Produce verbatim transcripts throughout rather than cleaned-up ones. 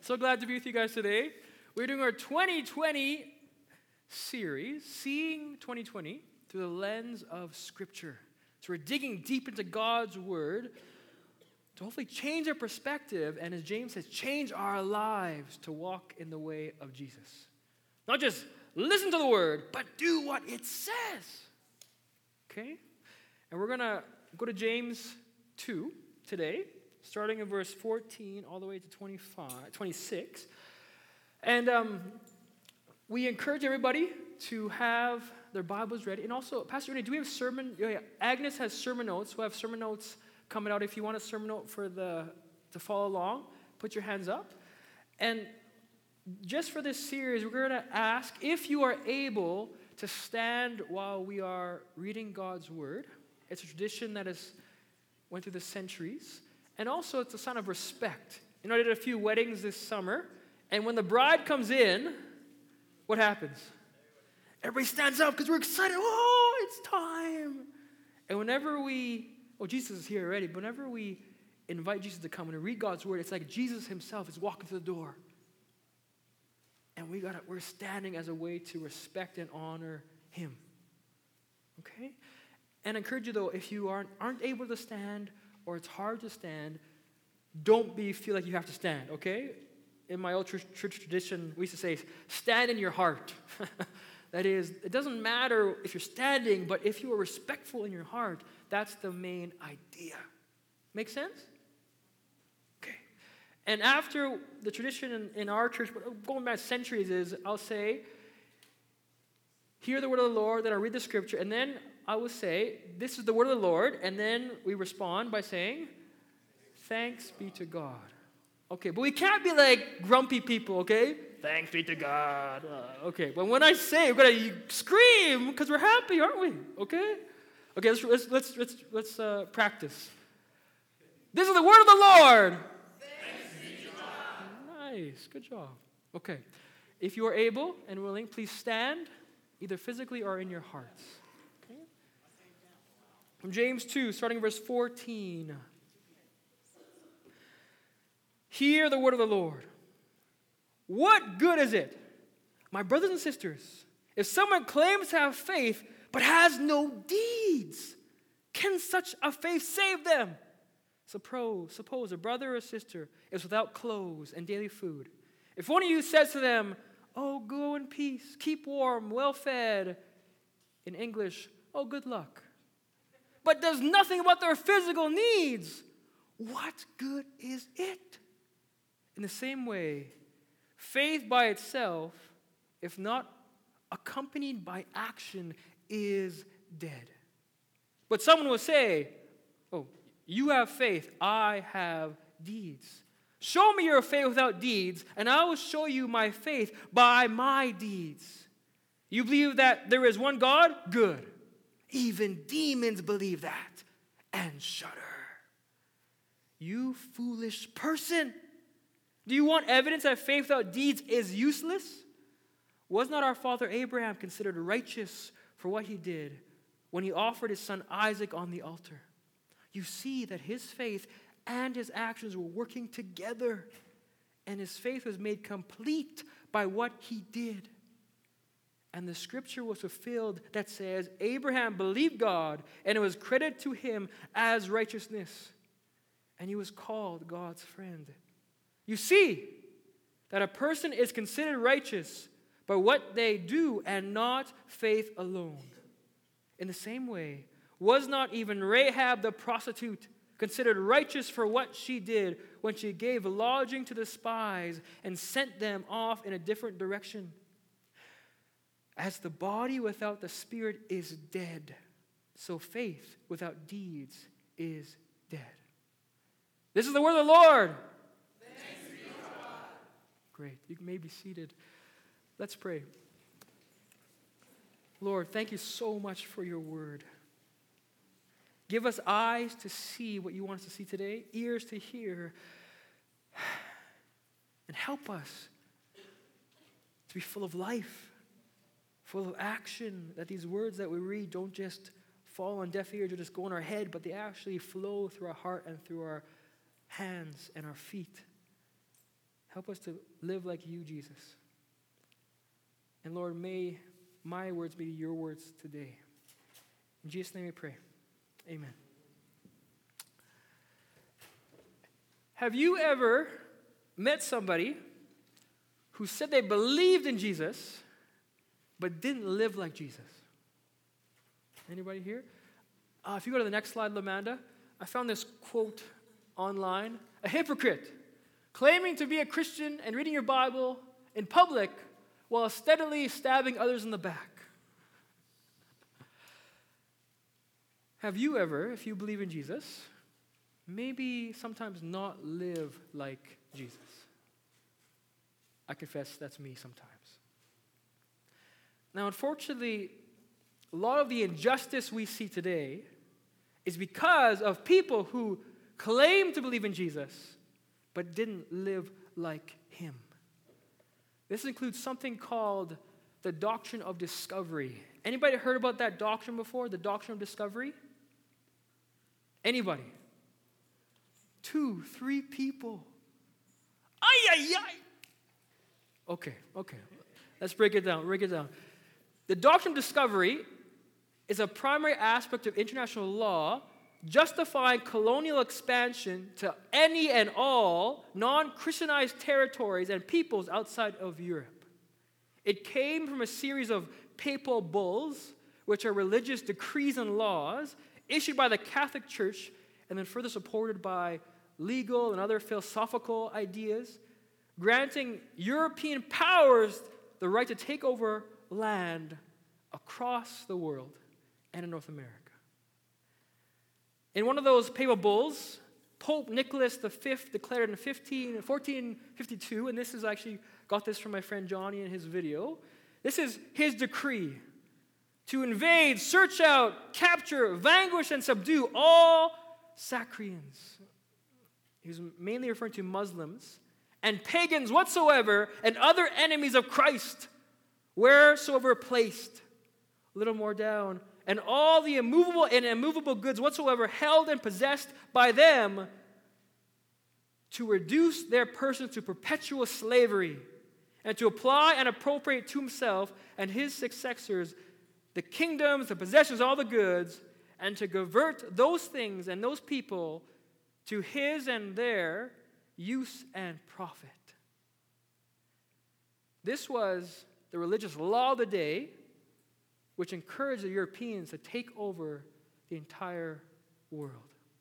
So glad to be with you guys today. We're doing our twenty twenty series, Seeing twenty twenty through the lens of Scripture. So we're digging deep into God's Word to hopefully change our perspective, and as James says, change our lives to walk in the way of Jesus. Not just listen to the Word, but do what it says. Okay? And we're going to go to James two today, starting in verse fourteen all the way to twenty-five, twenty-six. And um, we encourage everybody to have their Bibles ready. And also, Pastor Renee, do we have sermon? Oh, yeah. Agnes has sermon notes. We'll have sermon notes coming out. If you want a sermon note for the to follow along, put your hands up. And just for this series, we're going to ask if you are able to stand while we are reading God's Word. It's a tradition that has went through the centuries. And also, it's a sign of respect. You know, I did a few weddings this summer, and when the bride comes in, what happens? Everybody stands up because we're excited. Oh, it's time. And whenever we, oh, Jesus is here already, but whenever we invite Jesus to come and read God's Word, it's like Jesus himself is walking through the door. And we got we're standing as a way to respect and honor him. Okay? And I encourage you, though, if you aren't, aren't able to stand or it's hard to stand, don't be feel like you have to stand, okay? In my old church, church tradition, we used to say, stand in your heart. That is, it doesn't matter if you're standing, but if you are respectful in your heart, that's the main idea. Make sense? Okay. And after the tradition in, in our church, going back centuries, is I'll say, hear the word of the Lord, then I read the scripture, and then I will say, this is the word of the Lord, and then we respond by saying, thanks be to God. Okay, but we can't be like grumpy people, okay? Thanks be to God. Uh, okay, but when I say, we're gonna scream because we're happy, aren't we? Okay? Okay, let's let's let's let's, let's uh, practice. This is the word of the Lord. Thanks be to God. Nice, good job. Okay, if you are able and willing, please stand, either physically or in your hearts. Okay. From James two, starting in verse fourteen. Hear the word of the Lord. What good is it, my brothers and sisters, if someone claims to have faith but has no deeds? Can such a faith save them? Suppose, suppose a brother or sister is without clothes and daily food. If one of you says to them, oh, go in peace, keep warm, well fed, in English, oh, good luck, but does nothing about their physical needs, what good is it? In the same way, faith by itself, if not accompanied by action, is dead. But someone will say, oh, you have faith, I have deeds. Show me your faith without deeds, and I will show you my faith by my deeds. You believe that there is one God? Good. Even demons believe that and shudder. You foolish person. Do you want evidence that faith without deeds is useless? Was not our father Abraham considered righteous for what he did when he offered his son Isaac on the altar? You see that his faith and his actions were working together, and his faith was made complete by what he did. And the scripture was fulfilled that says, Abraham believed God, and it was credited to him as righteousness, and he was called God's friend. You see that a person is considered righteous by what they do and not faith alone. In the same way, was not even Rahab the prostitute considered righteous for what she did when she gave lodging to the spies and sent them off in a different direction? As the body without the spirit is dead, so faith without deeds is dead. This is the word of the Lord. Great. You may be seated. Let's pray. Lord, thank you so much for your word. Give us eyes to see what you want us to see today, ears to hear, and help us to be full of life, full of action, that these words that we read don't just fall on deaf ears or just go in our head, but they actually flow through our heart and through our hands and our feet. Help us to live like you, Jesus. And Lord, may my words be your words today. In Jesus' name we pray. Amen. Have you ever met somebody who said they believed in Jesus but didn't live like Jesus? Anybody here? Uh, if you go to the next slide, Lamanda, I found this quote online. A hypocrite claiming to be a Christian and reading your Bible in public while steadily stabbing others in the back. Have you ever, if you believe in Jesus, maybe sometimes not live like Jesus? I confess that's me sometimes. Now, unfortunately, a lot of the injustice we see today is because of people who claim to believe in Jesus but didn't live like him. This includes something called the doctrine of discovery. Anybody heard about that doctrine before, the doctrine of discovery? Anybody? Two, three people. Ay, ay, ay. Okay, okay. Let's break it down, break it down. The doctrine of discovery is a primary aspect of international law justifying colonial expansion to any and all non-Christianized territories and peoples outside of Europe. It came from a series of papal bulls, which are religious decrees and laws issued by the Catholic Church and then further supported by legal and other philosophical ideas, granting European powers the right to take over land across the world and in North America. In one of those papal bulls, Pope Nicholas the Fifth declared in fourteen fifty-two, and this is actually, got this from my friend Johnny in his video, this is his decree: to invade, search out, capture, vanquish, and subdue all Sacrians. He was mainly referring to Muslims and pagans whatsoever and other enemies of Christ, wheresoever placed. A little more down. And all the immovable and immovable goods whatsoever held and possessed by them, to reduce their persons to perpetual slavery, and to apply and appropriate to himself and his successors the kingdoms, the possessions, all the goods, and to convert those things and those people to his and their use and profit. This was the religious law of the day, which encouraged the Europeans to take over the entire world.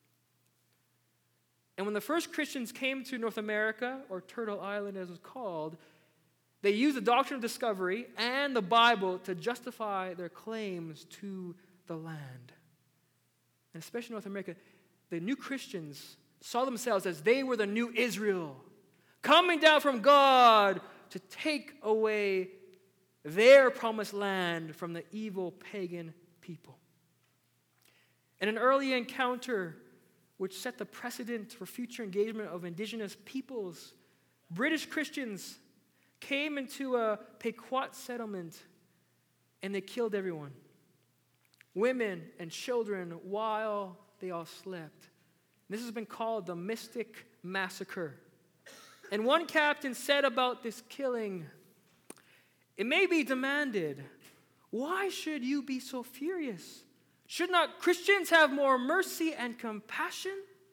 And when the first Christians came to North America, or Turtle Island as it was called, they used the doctrine of discovery and the Bible to justify their claims to the land. And especially in North America, the new Christians saw themselves as they were the new Israel, coming down from God to take away their promised land from the evil pagan people. In an early encounter which set the precedent for future engagement of indigenous peoples, British Christians came into a Pequot settlement and they killed everyone, women and children, while they all slept. This has been called the Mystic Massacre. And one captain said about this killing, "It may be demanded, why should you be so furious? Should not Christians have more mercy and compassion?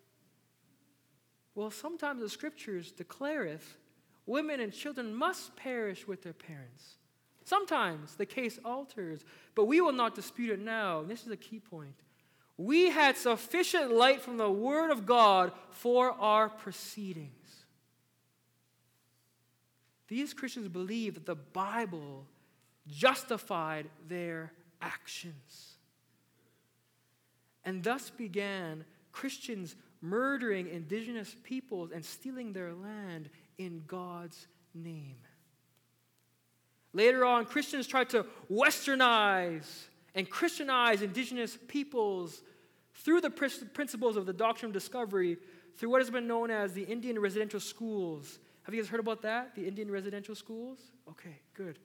Well, sometimes the scriptures declareth women and children must perish with their parents. Sometimes the case alters, but we will not dispute it now." And this is a key point. "We had sufficient light from the word of God for our proceedings." These Christians believed that the Bible justified their actions. And thus began Christians murdering indigenous peoples and stealing their land in God's name. Later on, Christians tried to westernize and Christianize indigenous peoples through the principles of the doctrine of discovery, through what has been known as the Indian residential schools. Have you guys heard about that? The Indian residential schools? Okay, good.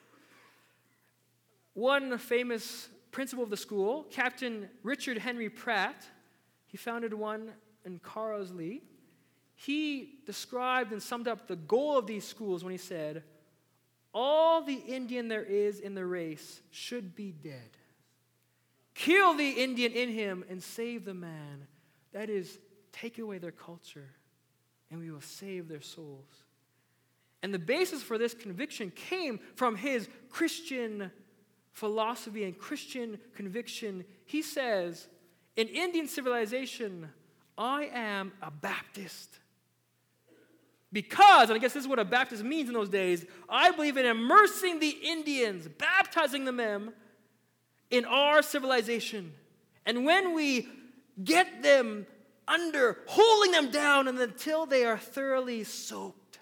One famous principal of the school, Captain Richard Henry Pratt, he founded one in Carlisle. he described and summed up the goal of these schools when he said, all the Indian there is in the race should be dead. Kill the Indian in him and save the man. That is, take away their culture, and we will save their souls. And the basis for this conviction came from his Christian philosophy and Christian conviction. He says, in Indian civilization, I am a Baptist. Because, and I guess this is what a Baptist means in those days, I believe in immersing the Indians, baptizing them in our civilization. And when we get them under, holding them down and until they are thoroughly soaked.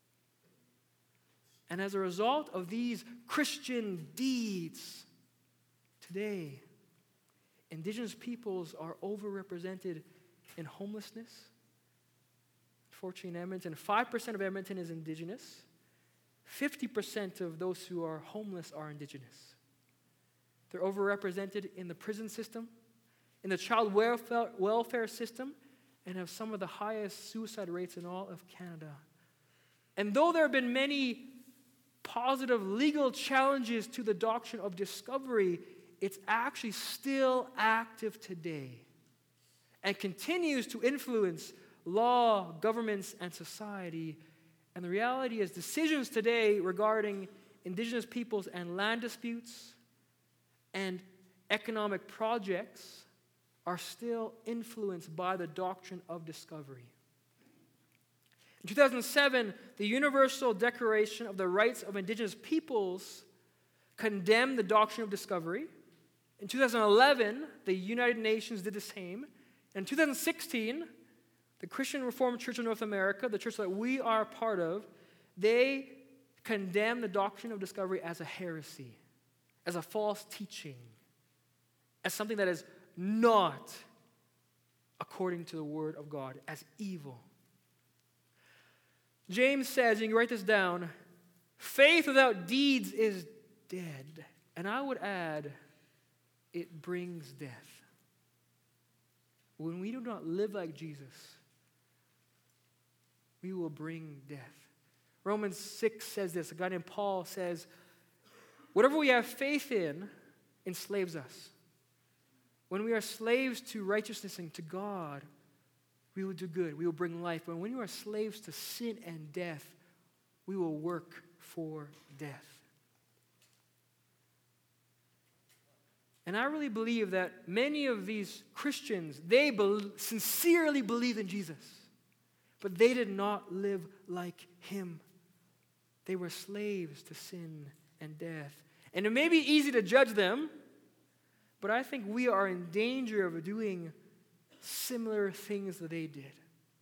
And as a result of these Christian deeds, today, indigenous peoples are overrepresented in homelessness. Fortunately, in Edmonton, five percent of Edmonton is indigenous. fifty percent of those who are homeless are indigenous. They're overrepresented in the prison system, in the child welfare, welfare system, and have some of the highest suicide rates in all of Canada. And though there have been many positive legal challenges to the doctrine of discovery, it's actually still active today and continues to influence law, governments, and society. And the reality is decisions today regarding indigenous peoples and land disputes and economic projects are still influenced by the doctrine of discovery. In two thousand seven, the Universal Declaration of the Rights of Indigenous Peoples condemned the doctrine of discovery. In two thousand eleven, the United Nations did the same. In two thousand sixteen, the Christian Reformed Church of North America, the church that we are part of, they condemn the doctrine of discovery as a heresy, as a false teaching, as something that is not according to the Word of God, as evil. James says, you can write this down, faith without deeds is dead. And I would add, it brings death. When we do not live like Jesus, we will bring death. Romans six says this. A guy named Paul says, whatever we have faith in enslaves us. When we are slaves to righteousness and to God, we will do good. We will bring life. But when you are slaves to sin and death, we will work for death. And I really believe that many of these Christians, they be- sincerely believe in Jesus. But they did not live like him. They were slaves to sin and death. And it may be easy to judge them, but I think we are in danger of doing similar things that they did.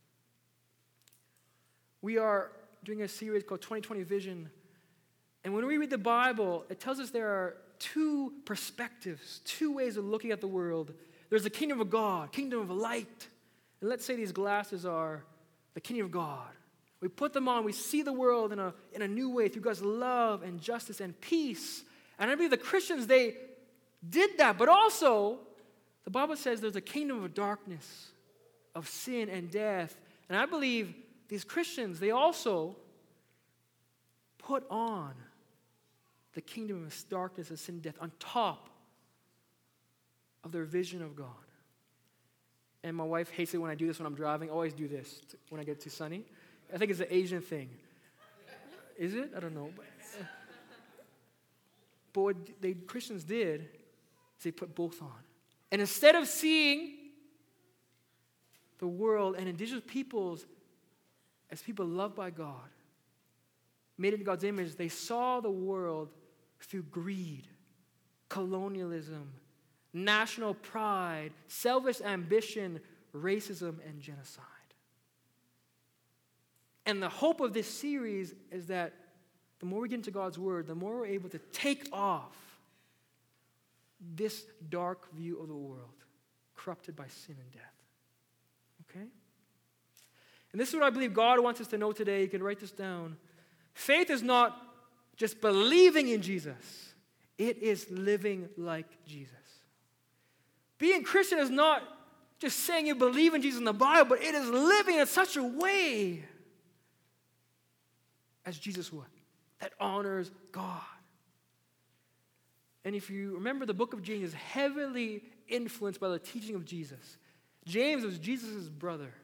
We are doing a series called twenty twenty Vision. And when we read the Bible, it tells us there are two perspectives, two ways of looking at the world. There's the kingdom of God, kingdom of light. And let's say these glasses are the kingdom of God. We put them on, we see the world in a, in a new way through God's love and justice and peace. And I believe the Christians, they did that. But also, the Bible says there's a kingdom of darkness, of sin and death. And I believe these Christians, they also put on the kingdom of darkness and sin and death on top of their vision of God. And my wife hates it when I do this when I'm driving. I always do this when I get too sunny. I think it's an Asian thing. Is it? I don't know. But, uh, but what the Christians did is they put both on. And instead of seeing the world and indigenous peoples as people loved by God, made in God's image, they saw the world through greed, colonialism, national pride, selfish ambition, racism, and genocide. And the hope of this series is that the more we get into God's Word, the more we're able to take off this dark view of the world, corrupted by sin and death. Okay? And this is what I believe God wants us to know today. You can write this down. Faith is not just believing in Jesus. It is living like Jesus. Being Christian is not just saying you believe in Jesus in the Bible, but it is living in such a way as Jesus would, that honors God. And if you remember, the book of James is heavily influenced by the teaching of Jesus. James was Jesus' brother.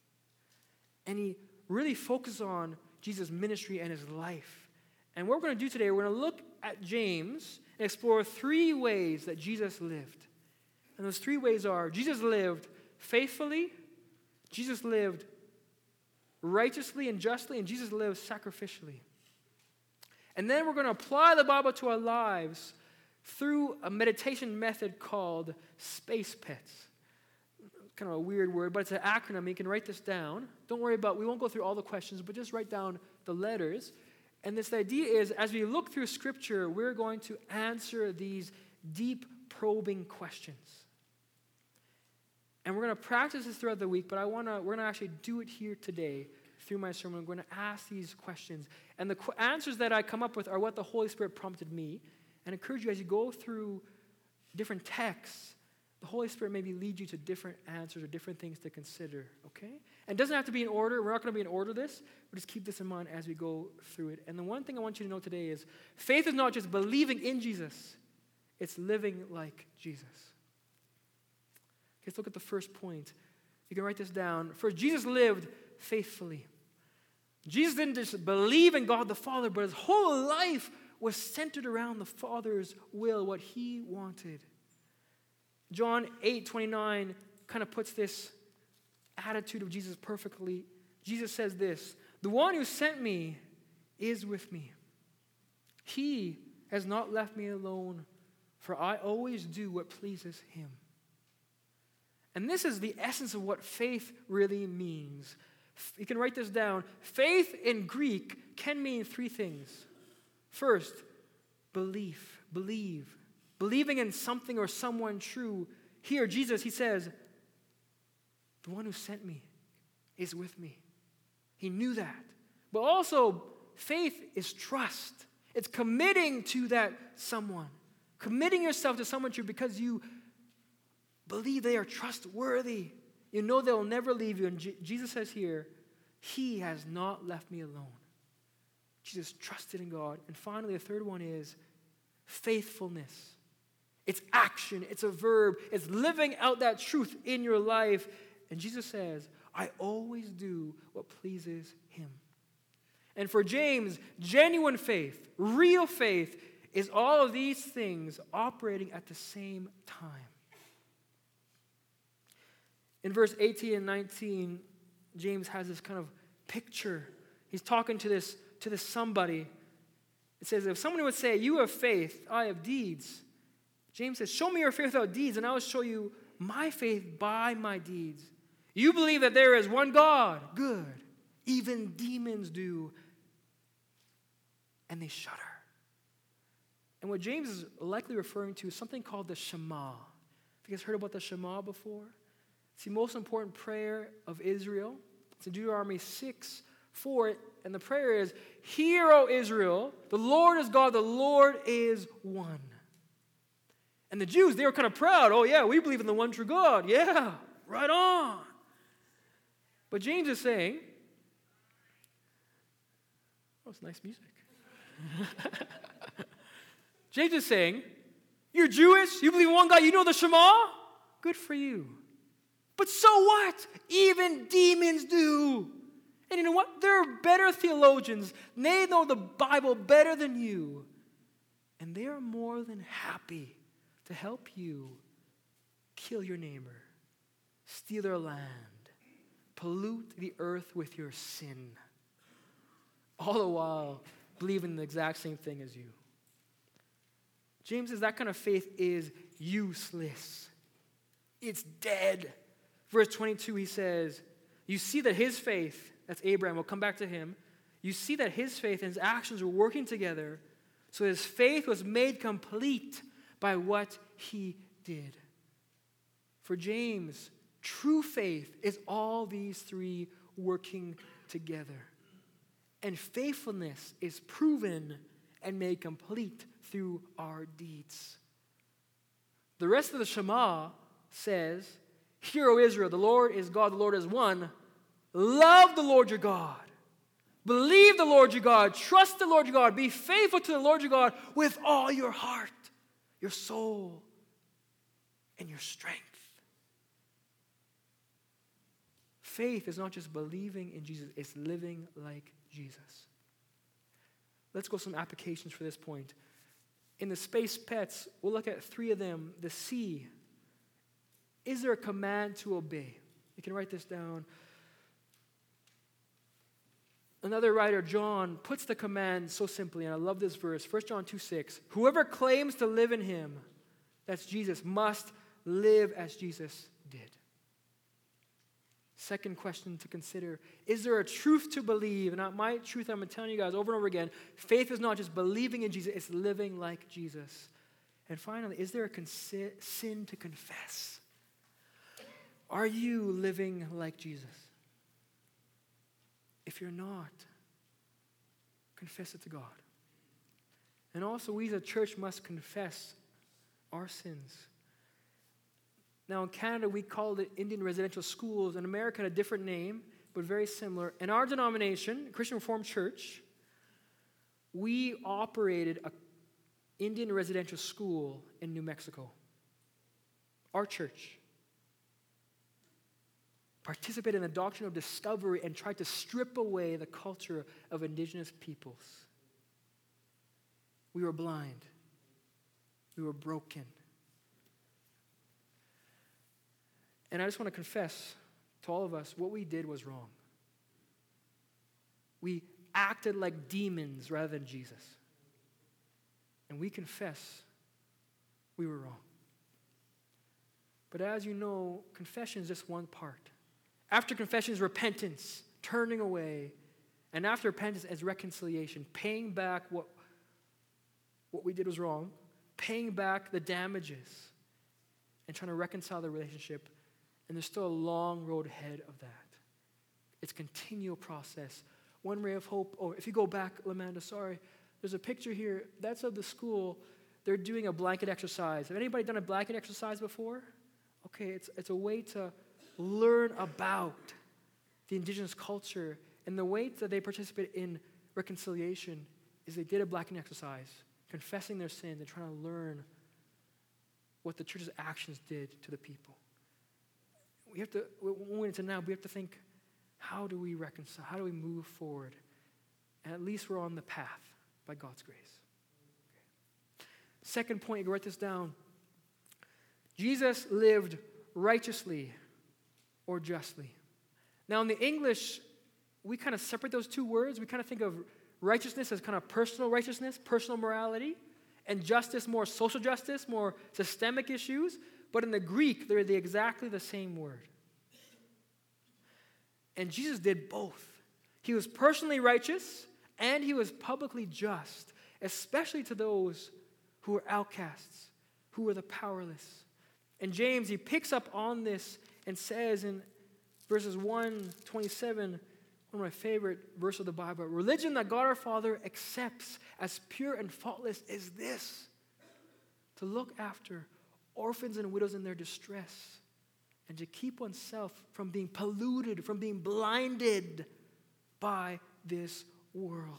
And he really focused on Jesus' ministry and his life. And what we're going to do today, we're going to look at James and explore three ways that Jesus lived. And those three ways are, Jesus lived faithfully, Jesus lived righteously and justly, and Jesus lived sacrificially. And then we're going to apply the Bible to our lives through a meditation method called Space Pets. Kind of a weird word, but it's an acronym. You can write this down. Don't worry about, we won't go through all the questions, but just write down the letters. And this idea is, as we look through Scripture, we're going to answer these deep, probing questions. And we're going to practice this throughout the week, but I want to, we're going to actually do it here today through my sermon. I'm going to ask these questions. And the qu- answers that I come up with are what the Holy Spirit prompted me. And encourage you as you go through different texts, the Holy Spirit maybe lead you to different answers or different things to consider, okay? And it doesn't have to be in order. We're not going to be in order this, but just keep this in mind as we go through it. And the one thing I want you to know today is faith is not just believing in Jesus. It's living like Jesus. Let's look at the first point. You can write this down. First, Jesus lived faithfully. Jesus didn't just believe in God the Father, but his whole life was centered around the Father's will, what he wanted. John eight twenty-nine kind of puts this attitude of Jesus perfectly. Jesus says this, "The one who sent me is with me. He has not left me alone, for I always do what pleases him." And this is the essence of what faith really means. You can write this down. Faith in Greek can mean three things. First, belief, believe. Believing in something or someone true. Here, Jesus, he says, the one who sent me is with me. He knew that. But also, faith is trust. It's committing to that someone. Committing yourself to someone true because you believe they are trustworthy. You know they will never leave you. And J- Jesus says here, he has not left me alone. Jesus trusted in God. And finally, the third one is faithfulness. It's action. It's a verb. It's living out that truth in your life. And Jesus says, I always do what pleases him. And for James, genuine faith, real faith, is all of these things operating at the same time. In verse eighteen and nineteen, James has this kind of picture. He's talking to this, to this somebody. It says, if someone would say, you have faith, I have deeds. James says, show me your faith without deeds, and I will show you my faith by my deeds. You believe that there is one God. Good. Even demons do. And they shudder. And what James is likely referring to is something called the Shema. Have you guys heard about the Shema before? It's the most important prayer of Israel. It's in Deuteronomy six four. And the prayer is, hear, O Israel, the Lord is God, the Lord is one. And the Jews, they were kind of proud. Oh, yeah, we believe in the one true God. Yeah, right on. But James is saying, oh, it's nice music. James is saying, you're Jewish, you believe in one God, you know the Shema? Good for you. But so what? Even demons do. And you know what? There are better theologians. They know the Bible better than you. And they are more than happy to help you kill your neighbor, steal their land, pollute the earth with your sin, all the while believing the exact same thing as you. James says that kind of faith is useless. It's dead. Verse twenty-two, he says, you see that his faith, that's Abraham, we'll come back to him, you see that his faith and his actions were working together, so his faith was made complete by what he did. For James, true faith is all these three working together. And faithfulness is proven and made complete through our deeds. The rest of the Shema says, Hear, O Israel, the Lord is God, the Lord is one. Love the Lord your God. Believe the Lord your God. Trust the Lord your God. Be faithful to the Lord your God with all your heart, your soul, and your strength. Faith is not just believing in Jesus, it's living like Jesus. Let's go some applications for this point. In the space pets, we'll look at three of them. The C. Is there a command to obey? You can write this down. Another writer, John, puts the command so simply, and I love this verse, First John two six. Whoever claims to live in him, that's Jesus, must live as Jesus did. Second question to consider, is there a truth to believe? And my truth, I'm telling you guys over and over again, faith is not just believing in Jesus, it's living like Jesus. And finally, is there a consi- sin to confess? Are you living like Jesus? If you're not, confess it to God. And also, we as a church must confess our sins. Now, in Canada, we called it Indian Residential Schools. In America, had a different name, but very similar. In our denomination, Christian Reformed Church, we operated an Indian residential school in New Mexico. Our church participated in the doctrine of discovery and tried to strip away the culture of indigenous peoples. We were blind. We were broken. And I just want to confess to all of us, what we did was wrong. We acted like demons rather than Jesus. And we confess we were wrong. But as you know, confession is just one part. After confession is repentance, turning away. And after repentance is reconciliation, paying back what, what we did was wrong, paying back the damages, and trying to reconcile the relationship. And there's still a long road ahead of that. It's a continual process. One ray of hope. Oh, if you go back, Lamanda, sorry. There's a picture here. That's of the school. They're doing a blanket exercise. Have anybody done a blanket exercise before? Okay, it's, it's a way to learn about the indigenous culture. And the way that they participate in reconciliation is they did a blanket exercise, confessing their sins and trying to learn what the church's actions did to the people. We have to, when we're into now, we have to think, how do we reconcile? How do we move forward? And at least we're on the path by God's grace. Okay. Second point, you can write this down. Jesus lived righteously or justly. Now in the English, we kind of separate those two words. We kind of think of righteousness as kind of personal righteousness, personal morality, and justice more social justice, more systemic issues. But in the Greek, they're the, exactly the same word. And Jesus did both. He was personally righteous and he was publicly just, especially to those who were outcasts, who were the powerless. And James, he picks up on this and says in verses one twenty-seven, one of my favorite verses of the Bible, religion that God our Father accepts as pure and faultless is this, to look after orphans and widows in their distress, and to keep oneself from being polluted, from being blinded by this world.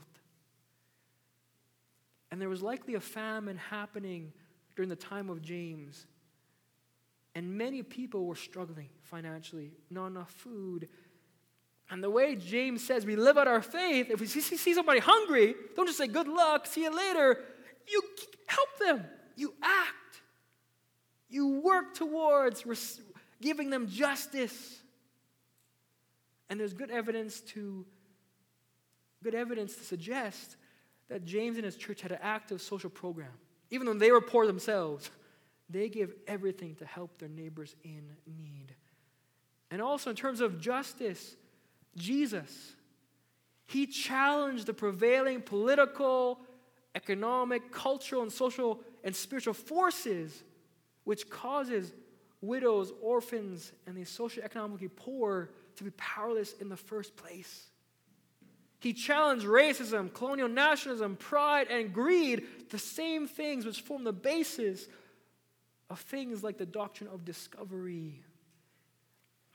And there was likely a famine happening during the time of James. And many people were struggling financially, not enough food. And the way James says we live out our faith, if we see, see somebody hungry, don't just say, good luck, see you later. You help them. You act. You work towards res- giving them justice. And there's good evidence to good evidence to suggest that James and his church had an active social program. Even though they were poor themselves, they gave everything to help their neighbors in need. And also in terms of justice, Jesus, he challenged the prevailing political, economic, cultural, and social and spiritual forces which causes widows, orphans, and the socioeconomically poor to be powerless in the first place. He challenged racism, colonial nationalism, pride, and greed, the same things which form the basis of things like the doctrine of discovery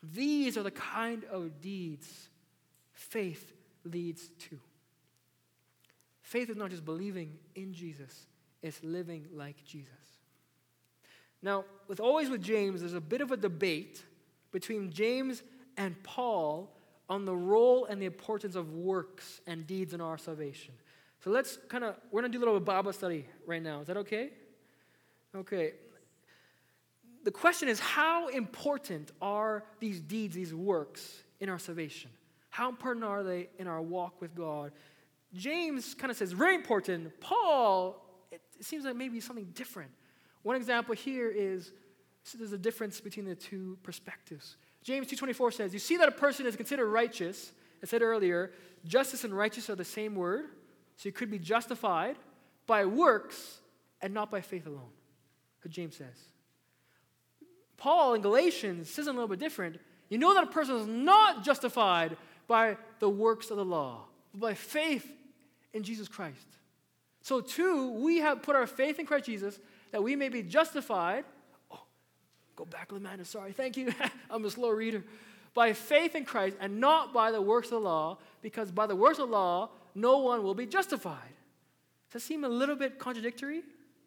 These are the kind of deeds faith leads to. Faith is not just believing in Jesus, it's living like Jesus. Now, with always with James, there's a bit of a debate between James and Paul on the role and the importance of works and deeds in our salvation. So let's kind of, we're going to do a little Bible study right now. Is that okay? Okay. The question is, how important are these deeds, these works in our salvation? How important are they in our walk with God? James kind of says, very important. Paul, it, it seems like maybe something different. One example here is, so there's a difference between the two perspectives. James two twenty-four says, you see that a person is considered righteous. I said earlier, justice and righteous are the same word. So you could be justified by works and not by faith alone. What James says. Paul in Galatians says a little bit different. You know that a person is not justified by the works of the law, but by faith in Jesus Christ. So too, we have put our faith in Christ Jesus that we may be justified. Oh, go back, Amanda, sorry, thank you. I'm a slow reader. By faith in Christ and not by the works of the law, because by the works of the law, no one will be justified. Does that seem a little bit contradictory?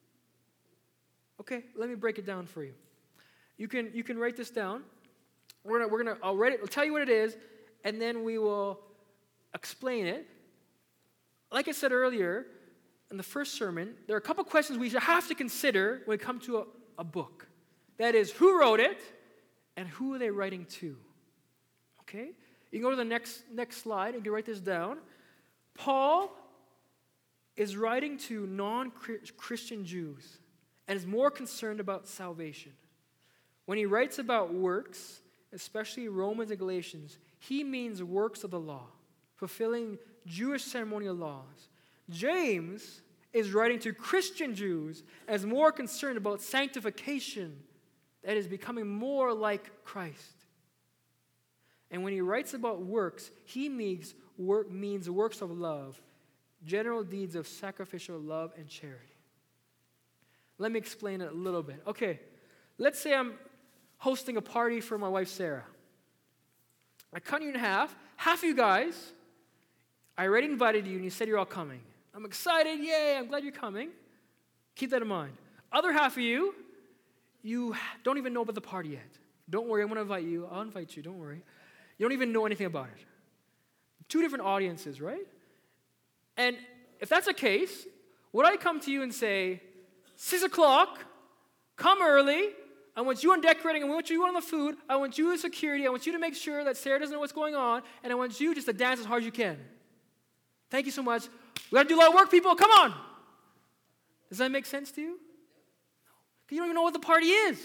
Okay, let me break it down for you. You can, you can write this down. We're gonna, we're gonna, I'll write it, I'll tell you what it is, and then we will explain it. Like I said earlier, in the first sermon, there are a couple questions we should have to consider when we come to a, a book. That is, who wrote it, and who are they writing to? Okay? You can go to the next, next slide, and you can write this down. Paul is writing to non-Christian Jews, and is more concerned about salvation. When he writes about works, especially Romans and Galatians, he means works of the law, fulfilling Jewish ceremonial laws. James is writing to Christian Jews as more concerned about sanctification, that is becoming more like Christ. And when he writes about works, he means, work, means works of love, general deeds of sacrificial love and charity. Let me explain it a little bit. Okay, let's say I'm hosting a party for my wife, Sarah. I cut you in half. Half of you guys, I already invited you, and you said you're all coming. I'm excited. Yay, I'm glad you're coming. Keep that in mind. Other half of you, you don't even know about the party yet. Don't worry, I'm going to invite you. I'll invite you, don't worry. You don't even know anything about it. Two different audiences, right? And if that's the case, would I come to you and say, six o'clock, come early, I want you on decorating, I want you on the food, I want you in security, I want you to make sure that Sarah doesn't know what's going on, and I want you just to dance as hard as you can. Thank you so much. We got to do a lot of work, people. Come on. Does that make sense to you? No. Because you don't even know what the party is.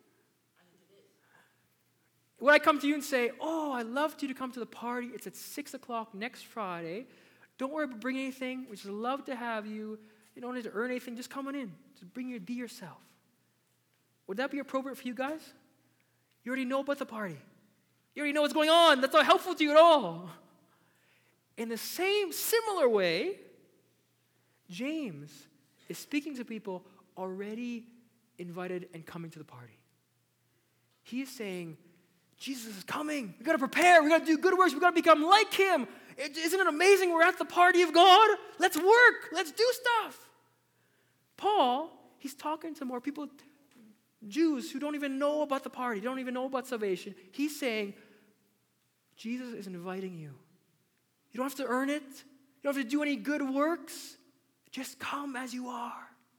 Would I come to you and say, oh, I'd love you to come to the party. It's at six o'clock next Friday. Don't worry about bringing anything. We just love to have you. You don't need to earn anything. Just come on in. Just bring your, be yourself. Would that be appropriate for you guys? You already know about the party. You already know what's going on. That's not helpful to you at all. In the same, similar way, James is speaking to people already invited and coming to the party. He is saying, Jesus is coming. We've got to prepare. We've got to do good works. We've got to become like him. It, isn't it amazing we're at the party of God? Let's work. Let's do stuff. Paul, he's talking to more people, Jews who don't even know about the party, don't even know about salvation. He's saying, Jesus is inviting you. You don't have to earn it. You don't have to do any good works. Just come as you are.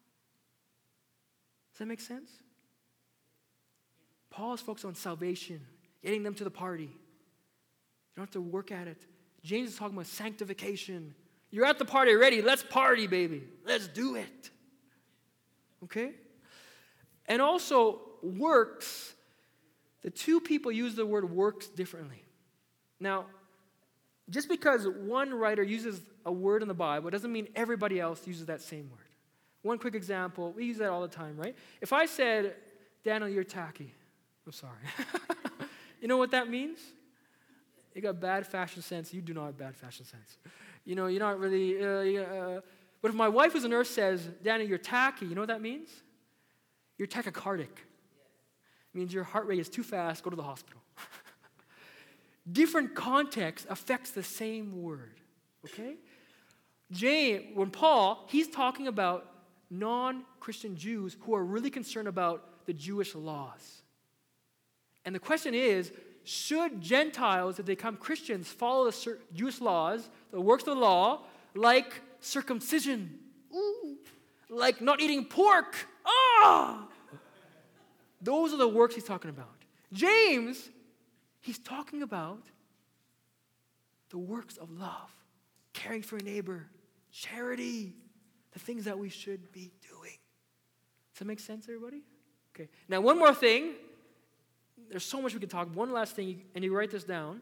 Does that make sense? Paul is focused on salvation, getting them to the party. You don't have to work at it. James is talking about sanctification. You're at the party already. Let's party, baby. Let's do it. Okay? And also, works. The two people use the word works differently. Now, just because one writer uses a word in the Bible doesn't mean everybody else uses that same word. One quick example, we use that all the time, right? If I said, Daniel, you're tacky. I'm sorry. You know what that means? You got bad fashion sense. You do not have bad fashion sense. You know, you're not really, uh, you, uh, but if my wife who's a nurse says, Daniel, you're tacky, you know what that means? You're tachycardic. It means your heart rate is too fast, go to the hospital. different context affects the same word. Okay? James, when Paul, he's talking about non-Christian Jews who are really concerned about the Jewish laws. And the question is, should Gentiles, if they become Christians, follow the Jewish laws, the works of the law, like circumcision, ooh, like not eating pork? Ah! Those are the works he's talking about. James, he's talking about the works of love, caring for a neighbor, charity, the things that we should be doing. Does that make sense, everybody? Okay. Now, one more thing. There's so much we could talk. One last thing, and you write this down.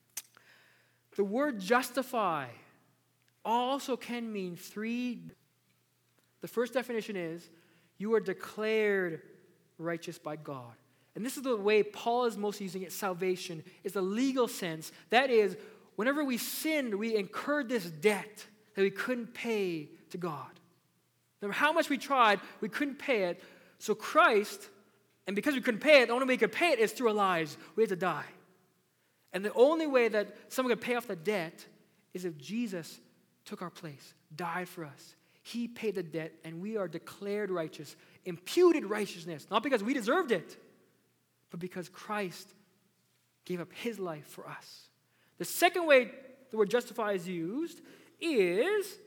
The word justify also can mean three. The first definition is you are declared righteous by God. And this is the way Paul is most using it. Salvation is the legal sense. That is, whenever we sinned, we incurred this debt that we couldn't pay to God. No matter how much we tried, we couldn't pay it. So Christ, and because we couldn't pay it, the only way we could pay it is through our lives. We had to die. And the only way that someone could pay off the debt is if Jesus took our place, died for us. He paid the debt, and we are declared righteous, imputed righteousness, not because we deserved it, but because Christ gave up his life for us. The second way the word justify is used is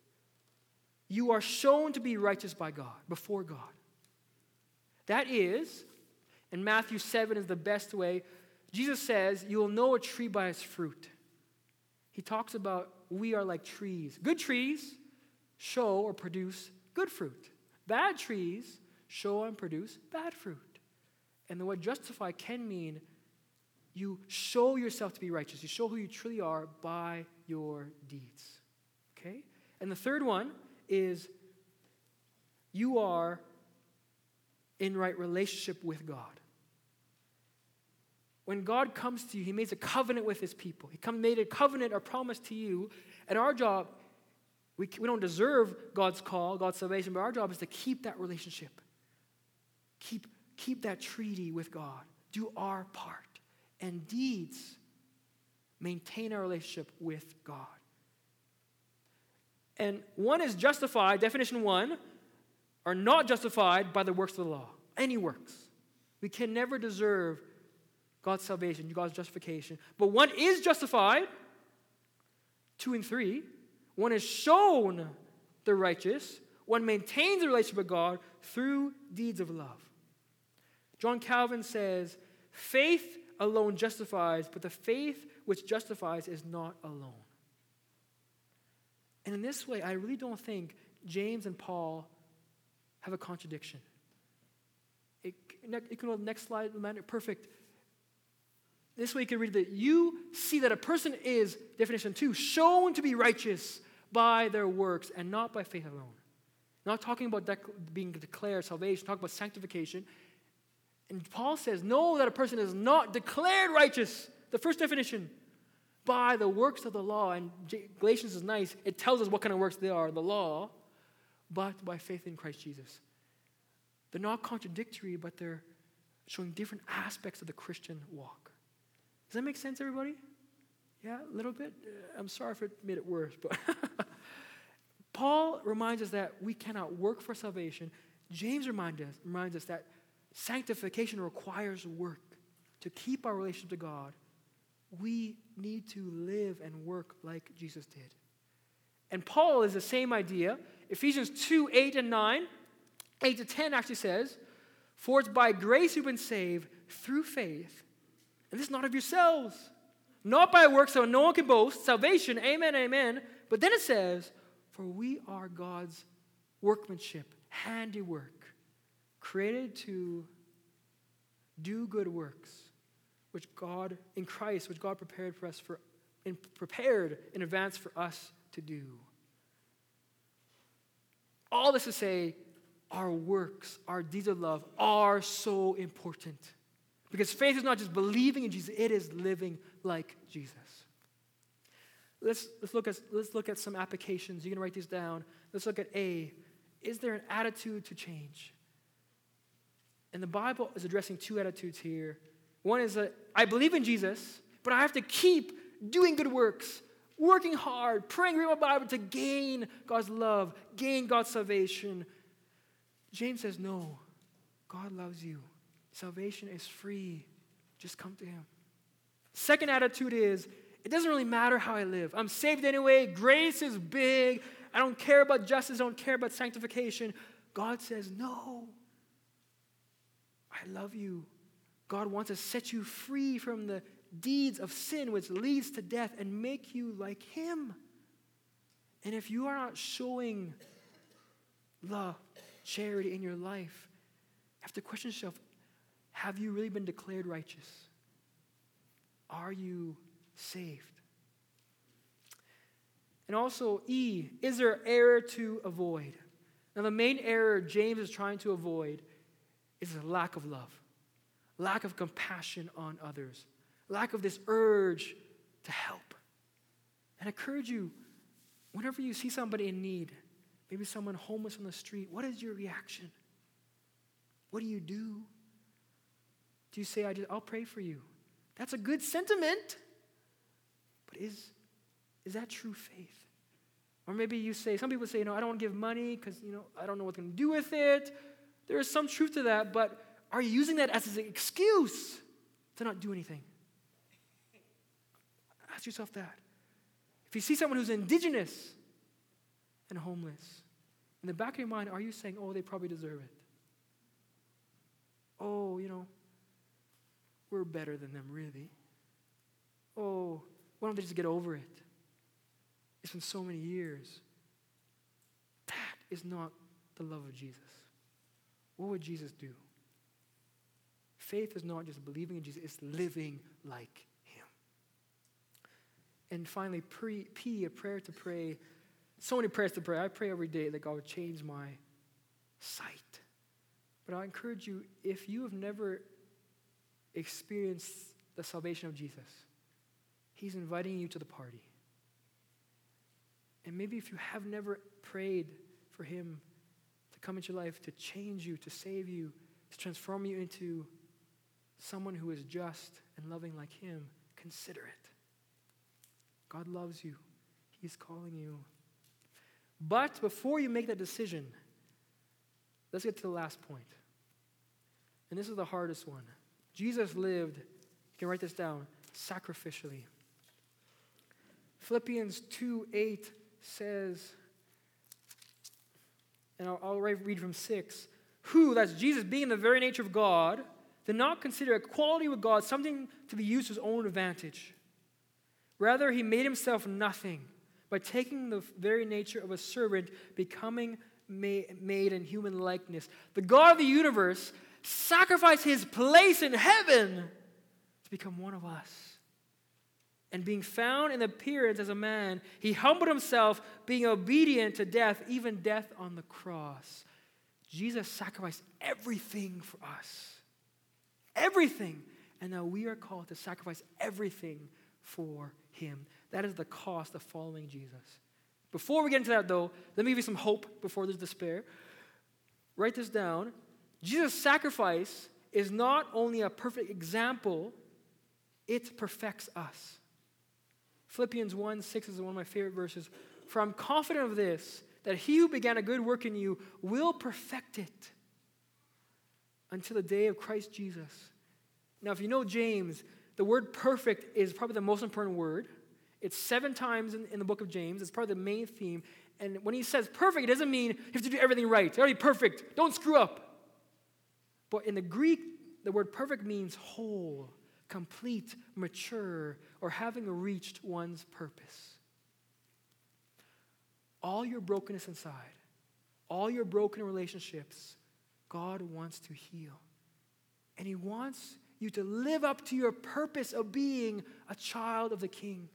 you are shown to be righteous by God, before God. That is, and Matthew seven is the best way, Jesus says, you will know a tree by its fruit. He talks about we are like trees. Good trees show or produce good fruit. Bad trees show and produce bad fruit. And the word justify can mean you show yourself to be righteous. You show who you truly are by your deeds. Okay? And the third one is you are in right relationship with God. When God comes to you, he makes a covenant with his people. He come, made a covenant or promise to you. And our job, we, we don't deserve God's call, God's salvation, but our job is to keep that relationship. Keep, keep that treaty with God. Do our part. And deeds maintain our relationship with God. And one is justified, definition one, are not justified by the works of the law. Any works. We can never deserve God's salvation, God's justification. But one is justified, two and three. One is shown the righteous. One maintains the relationship with God through deeds of love. John Calvin says, faith alone justifies, but the faith which justifies is not alone. And in this way, I really don't think James and Paul have a contradiction. It, it can go next slide, perfect. This way you can read that you see that a person is, definition two, shown to be righteous by their works and not by faith alone. Not talking about dec- being declared salvation, talking about sanctification. And Paul says, know that a person is not declared righteous. The first definition, by the works of the law. And Galatians is nice. It tells us what kind of works they are, the law, but by faith in Christ Jesus. They're not contradictory, but they're showing different aspects of the Christian walk. Does that make sense, everybody? Yeah, a little bit? I'm sorry if it made it worse, but Paul reminds us that we cannot work for salvation. James reminds us, reminds us that sanctification requires work. To keep our relationship to God, we need to live and work like Jesus did. And Paul is the same idea. Ephesians two, eight and nine, eight to ten actually says, for it's by grace you've been saved through faith. And this is not of yourselves, not by works, so no one can boast. Salvation, amen, amen. But then it says, for we are God's workmanship, handiwork, created to do good works, which God, in Christ, which God prepared for us, for, in, prepared in advance for us to do. All this to say, our works, our deeds of love are so important. Because faith is not just believing in Jesus, it is living like Jesus. Let's, let's, look at, let's look at some applications. You can write these down. Let's look at A. Is there an attitude to change? And the Bible is addressing two attitudes here. One is that I believe in Jesus, but I have to keep doing good works, working hard, praying, reading my Bible to gain God's love, gain God's salvation. James says, no, God loves you. Salvation is free. Just come to him. Second attitude is, it doesn't really matter how I live. I'm saved anyway. Grace is big. I don't care about justice. I don't care about sanctification. God says, no. I love you. God wants to set you free from the deeds of sin which leads to death and make you like him. And if you are not showing love, charity in your life, you have to question yourself, have you really been declared righteous? Are you saved? And also, E, is there error to avoid? Now, the main error James is trying to avoid is a lack of love, lack of compassion on others, lack of this urge to help. And I encourage you, whenever you see somebody in need, maybe someone homeless on the street, what is your reaction? What do you do? Do you say, I just, I'll pray for you? That's a good sentiment. But is, is that true faith? Or maybe you say, some people say, you know, I don't want to give money because, you know, I don't know what I'm going to do with it. There is some truth to that, but are you using that as an excuse to not do anything? Ask yourself that. If you see someone who's indigenous and homeless, in the back of your mind, are you saying, oh, they probably deserve it? Oh, you know, we're better than them, really. Oh, why don't they just get over it? It's been so many years. That is not the love of Jesus. What would Jesus do? Faith is not just believing in Jesus, it's living like him. And finally, pre, P, a prayer to pray. So many prayers to pray. I pray every day that God would change my sight. But I encourage you, if you have never experienced the salvation of Jesus, he's inviting you to the party. And maybe if you have never prayed for him to come into your life, to change you, to save you, to transform you into someone who is just and loving like him, consider it. God loves you. He's calling you. But before you make that decision, let's get to the last point. And this is the hardest one. Jesus lived, you can write this down, sacrificially. Philippians two eight says, and I'll, I'll read from six, who, that's Jesus, being in the very nature of God, did not consider equality with God something to be used to his own advantage. Rather, he made himself nothing by taking the very nature of a servant, becoming made in human likeness. The God of the universe sacrificed his place in heaven to become one of us. And being found in appearance as a man, he humbled himself, being obedient to death, even death on the cross. Jesus sacrificed everything for us. Everything. And now we are called to sacrifice everything for him. That is the cost of following Jesus. Before we get into that, though, let me give you some hope before there's despair. Write this down. Jesus' sacrifice is not only a perfect example, it perfects us. Philippians one six is one of my favorite verses. For I'm confident of this, that he who began a good work in you will perfect it until the day of Christ Jesus. Now, if you know James, the word perfect is probably the most important word. It's seven times in, in the book of James. It's probably the main theme. And when he says perfect, it doesn't mean you have to do everything right. It's already perfect. Don't screw up. But in the Greek, the word perfect means whole, complete, mature, or having reached one's purpose. All your brokenness inside, all your broken relationships, God wants to heal. And he wants you to live up to your purpose of being a child of the King.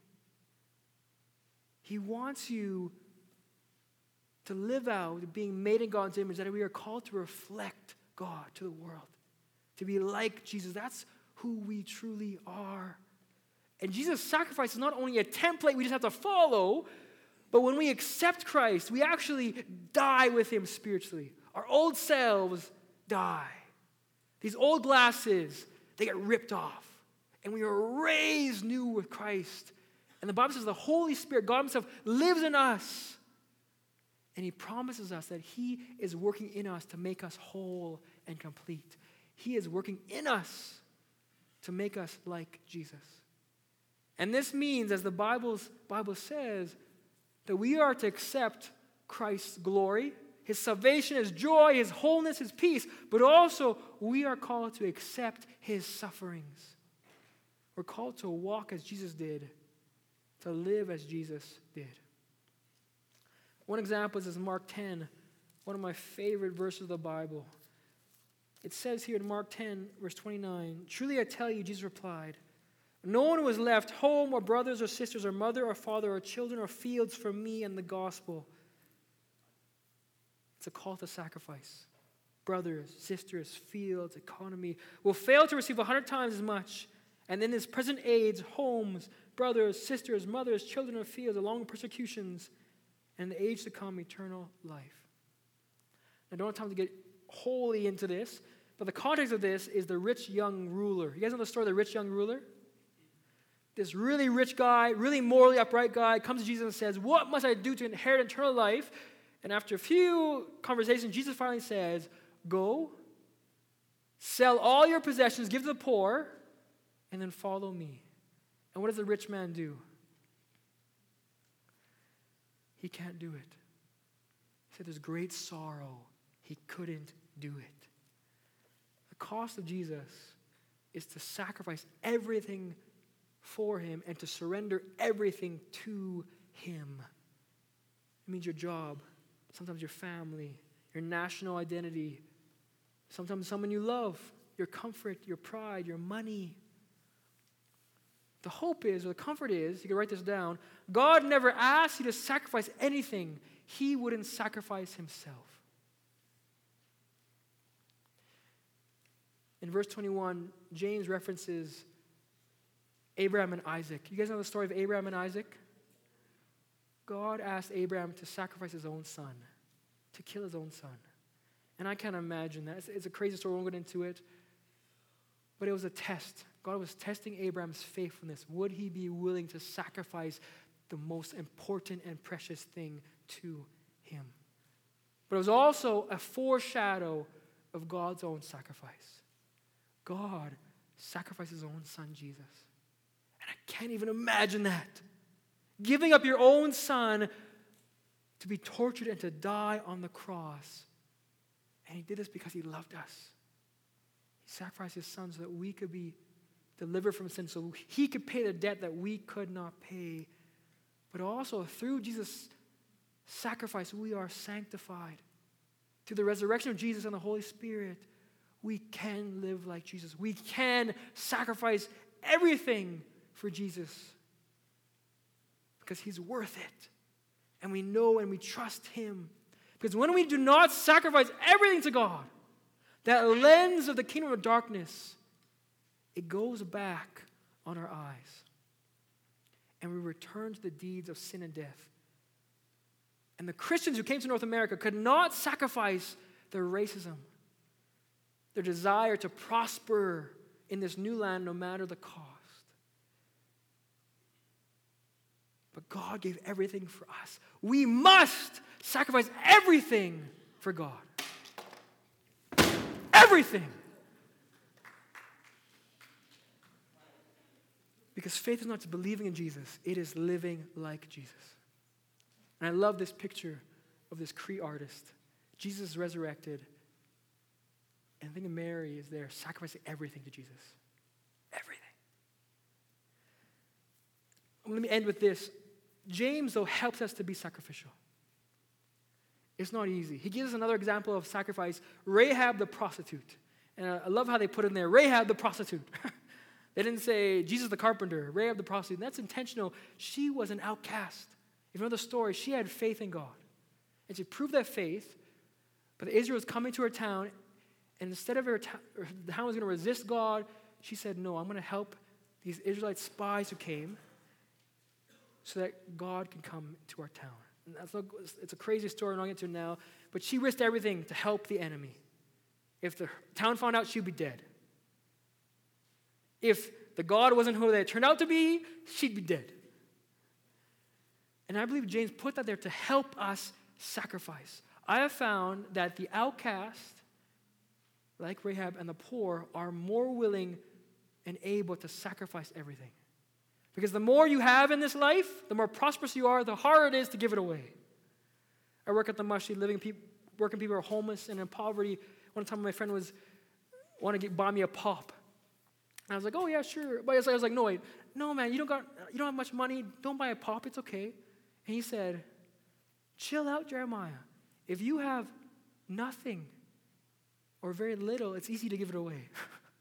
He wants you to live out being made in God's image, that we are called to reflect God to the world, to be like Jesus. That's who we truly are. And Jesus' sacrifice is not only a template we just have to follow, but when we accept Christ, we actually die with him spiritually. Our old selves die. These old glasses, they get ripped off. And we are raised new with Christ. And the Bible says the Holy Spirit, God himself, lives in us. And he promises us that he is working in us to make us whole and complete. He is working in us to make us like Jesus. And this means, as the Bible's, Bible says, that we are to accept Christ's glory, his salvation, his joy, his wholeness, his peace, but also we are called to accept his sufferings. We're called to walk as Jesus did, to live as Jesus did. One example is Mark ten, one of my favorite verses of the Bible. It says here in Mark ten, verse twenty-nine, "Truly I tell you," Jesus replied, "no one who has left home or brothers or sisters or mother or father or children or fields for me and the gospel." It's a call to sacrifice. Brothers, sisters, fields, economy will fail to receive a hundred times as much. And in this present age, homes, brothers, sisters, mothers, children of fields, along with persecutions, and the age to come, eternal life. I don't have time to get wholly into this, but the context of this is the rich young ruler. You guys know the story of the rich young ruler? This really rich guy, really morally upright guy, comes to Jesus and says, "What must I do to inherit eternal life?" And after a few conversations, Jesus finally says, "Go, sell all your possessions, give to the poor, and then follow me." And what does the rich man do? He can't do it. He said there's great sorrow. He couldn't do it. The cost of Jesus is to sacrifice everything for him and to surrender everything to him. It means your job, sometimes your family, your national identity, sometimes someone you love, your comfort, your pride, your money. The hope is, or the comfort is, you can write this down, God never asked you to sacrifice anything. He wouldn't sacrifice himself. In verse twenty-one, James references Abraham and Isaac. You guys know the story of Abraham and Isaac? God asked Abraham to sacrifice his own son, to kill his own son. And I can't imagine that. It's, it's a crazy story. We won't get into it. But it was a test. God was testing Abraham's faithfulness. Would he be willing to sacrifice the most important and precious thing to him? But it was also a foreshadow of God's own sacrifice. God sacrificed his own son, Jesus. And I can't even imagine that. Giving up your own son to be tortured and to die on the cross. And he did this because he loved us. He sacrificed his son so that we could be delivered from sin, so he could pay the debt that we could not pay. But also through Jesus' sacrifice, we are sanctified. Through the resurrection of Jesus and the Holy Spirit, we can live like Jesus. We can sacrifice everything for Jesus because he's worth it. And we know and we trust him. Because when we do not sacrifice everything to God, that lens of the kingdom of darkness, it goes back on our eyes. And we return to the deeds of sin and death. And the Christians who came to North America could not sacrifice their racism, their desire to prosper in this new land no matter the cost. But God gave everything for us. We must sacrifice everything for God. Everything. Because faith is not just believing in Jesus, it is living like Jesus. And I love this picture of this Cree artist. Jesus is resurrected, and I think Mary is there sacrificing everything to Jesus. Everything. Let me end with this. James, though, helps us to be sacrificial. It's not easy. He gives us another example of sacrifice, Rahab the prostitute. And I love how they put in there, Rahab the prostitute. They didn't say Jesus the carpenter, Rahab the prostitute. And that's intentional. She was an outcast. If you know the story, she had faith in God. And she proved that faith, but Israel was coming to her town, and instead of her, ta- her town was going to resist God, she said, no, I'm going to help these Israelite spies who came so that God can come to our town. And that's not, it's a crazy story, I'm not getting to it now, but she risked everything to help the enemy. If the town found out, she'd be dead. If the God wasn't who they turned out to be, she'd be dead. And I believe James put that there to help us sacrifice. I have found that the outcast, like Rahab, and the poor are more willing and able to sacrifice everything. Because the more you have in this life, the more prosperous you are, the harder it is to give it away. I work at the Mushy, living people, working people who are homeless and in poverty. One time my friend was, wanted to get, buy me a pop. And I was like, oh yeah, sure. But I was like, I was like no, wait, no man, you don't got, you don't have much money. Don't buy a pop, it's okay. And he said, chill out, Jeremiah. If you have nothing or very little, it's easy to give it away.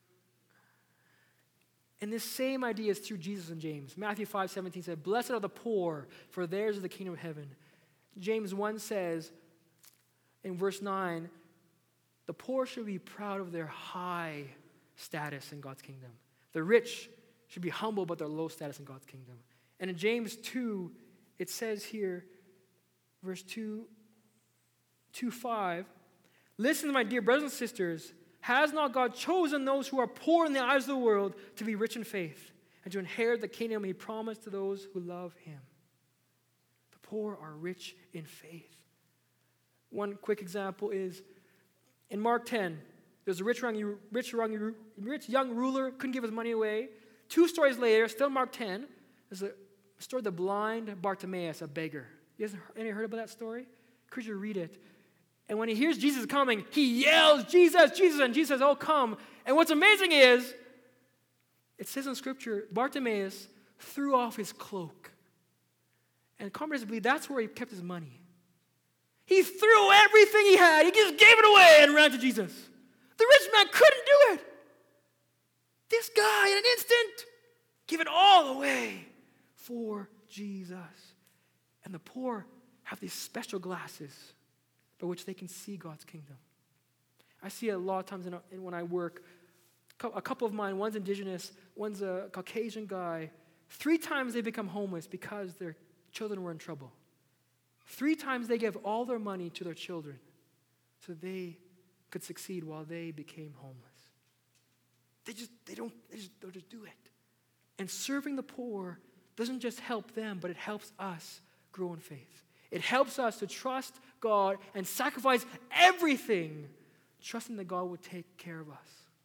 And this same idea is through Jesus and James. Matthew five seventeen said, blessed are the poor, for theirs is the kingdom of heaven. James one says, in verse nine, the poor should be proud of their high status in God's kingdom. The rich should be humble about their low status in God's kingdom. And in James two, it says here, verse two, two five, listen, my dear brothers and sisters, has not God chosen those who are poor in the eyes of the world to be rich in faith and to inherit the kingdom he promised to those who love him? The poor are rich in faith. One quick example is in Mark ten, there's a rich young, rich, young, rich young ruler, couldn't give his money away. Two stories later, still Mark ten, there's a story of the blind Bartimaeus, a beggar. You guys any heard about that story? Could you read it? And when he hears Jesus coming, he yells, Jesus, Jesus, and Jesus says, oh, come. And what's amazing is, it says in Scripture, Bartimaeus threw off his cloak. And commentators believe that's where he kept his money. He threw everything he had. He just gave it away and ran to Jesus. The rich man couldn't do it. This guy, in an instant, gave it all away for Jesus. And the poor have these special glasses by which they can see God's kingdom. I see it a lot of times in, in when I work. A couple of mine, one's indigenous, one's a Caucasian guy. Three times they become homeless because their children were in trouble. Three times they gave all their money to their children so they could succeed while they became homeless. They just, they don't, they just, they'll just do it. And serving the poor doesn't just help them, but it helps us grow in faith. It helps us to trust God and sacrifice everything, trusting that God will take care of us.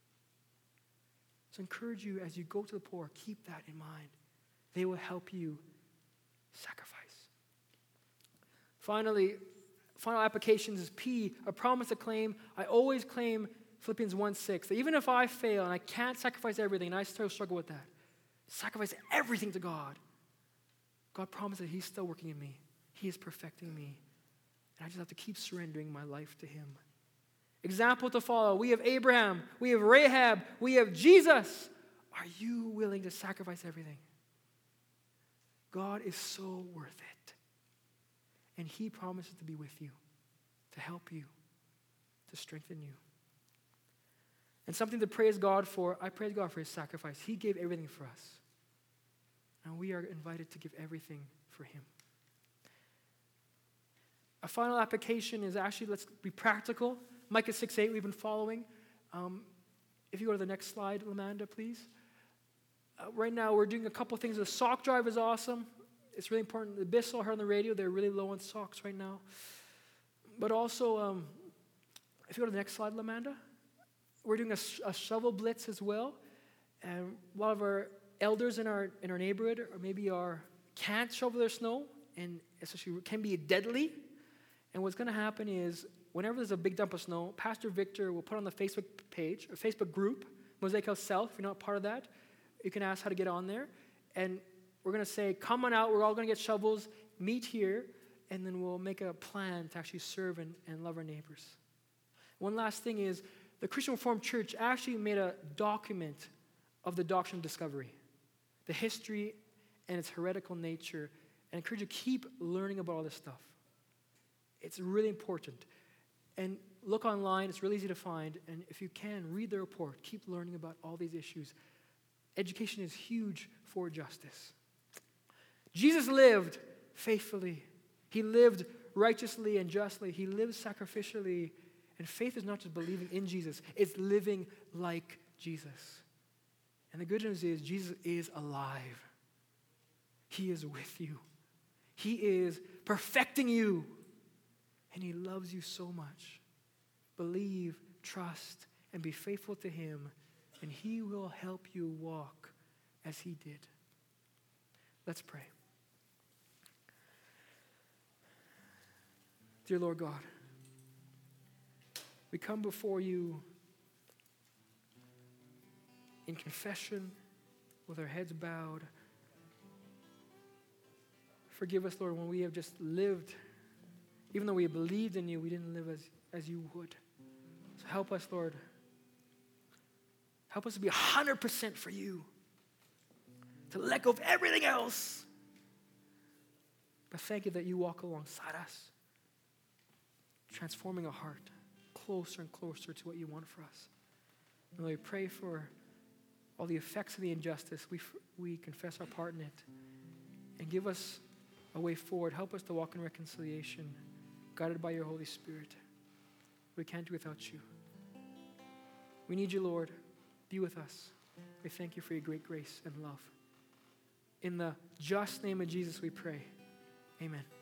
So I encourage you, as you go to the poor, keep that in mind. They will help you sacrifice. Finally, final applications is P, a promise to claim. I always claim Philippians one six, that even if I fail and I can't sacrifice everything, and I still struggle with that, sacrifice everything to God. God promises that he's still working in me. He is perfecting me. And I just have to keep surrendering my life to him. Example to follow. We have Abraham. We have Rahab. We have Jesus. Are you willing to sacrifice everything? God is so worth it. And he promises to be with you, to help you, to strengthen you. And something to praise God for, I praise God for his sacrifice. He gave everything for us. And we are invited to give everything for him. A final application is actually, let's be practical. Micah six eight, we've been following. Um, if you go to the next slide, Lamanda, please. Uh, right now, we're doing a couple things. The sock drive is awesome. It's really important. The Bissell heard on the radio, they're really low on socks right now. But also, um, if you go to the next slide, Lamanda, we're doing a, a shovel blitz as well. And a lot of our elders in our in our neighborhood, or maybe our can't shovel their snow, and especially can be deadly. And what's going to happen is, whenever there's a big dump of snow, Pastor Victor will put on the Facebook page, or Facebook group, Mosaic House South. If you're not part of that, you can ask how to get on there. And we're going to say, come on out, we're all going to get shovels, meet here, and then we'll make a plan to actually serve and, and love our neighbors. One last thing is, the Christian Reformed Church actually made a document of the doctrine of discovery, the history and its heretical nature, and I encourage you to keep learning about all this stuff. It's really important. And look online, it's really easy to find, and if you can, read the report. Keep learning about all these issues. Education is huge for justice. Jesus lived faithfully. He lived righteously and justly. He lived sacrificially. And faith is not just believing in Jesus, it's living like Jesus. And the good news is Jesus is alive. He is with you. He is perfecting you. And he loves you so much. Believe, trust, and be faithful to him, and he will help you walk as he did. Let's pray. Dear Lord God, we come before you in confession with our heads bowed. Forgive us, Lord, when we have just lived, even though we believed in you, we didn't live as, as you would. So help us, Lord. Help us to be one hundred percent for you, to let go of everything else. But thank you that you walk alongside us, transforming our heart closer and closer to what you want for us. And we pray for all the effects of the injustice. We, we confess our part in it. And give us a way forward. Help us to walk in reconciliation, guided by your Holy Spirit. We can't do without you. We need you, Lord. Be with us. We thank you for your great grace and love. In the just name of Jesus we pray. Amen.